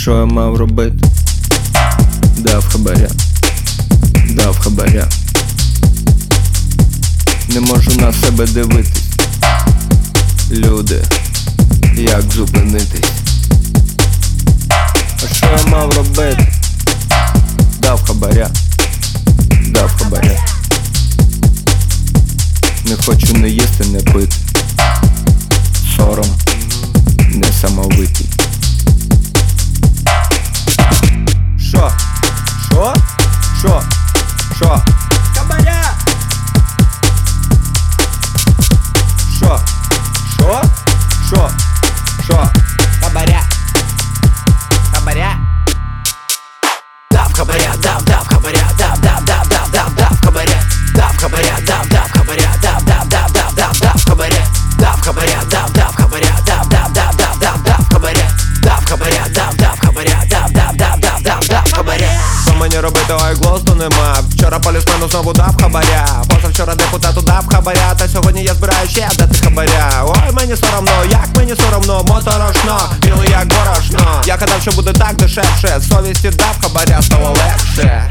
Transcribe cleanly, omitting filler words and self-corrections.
що я мав робити? Дав хабаря, дав хабаря. Не можу на себе дивитись. Люди, як зупинитись? А що я мав робити? Дав хабаря, дав хабаря. Не хочу не їсти, не пити. Сором несамовитий. Що? Що? Що? Що? Хабаря! Що? Що? Що? Що? Хабаря, хабаря. Дав хабаря, дав хабаря, дав хабаря, дав хабаря, дав хабаря, дав хабаря, дав хабаря, дав хабаря, дав хабаря, дав хабаря, дав хабаря, дав хабаря. Що мені робити, ой, глузду нема. Вчора полісмену знову дав хабаря, позавчора депутату дав хабаря, та сьогодні я збираю ще дати хабаря. Ой, мені соромно, як мені соромно, моторошно, білий як борошно. Я гадав, що буде так дешевше, совісті дав хабаря, стало легше.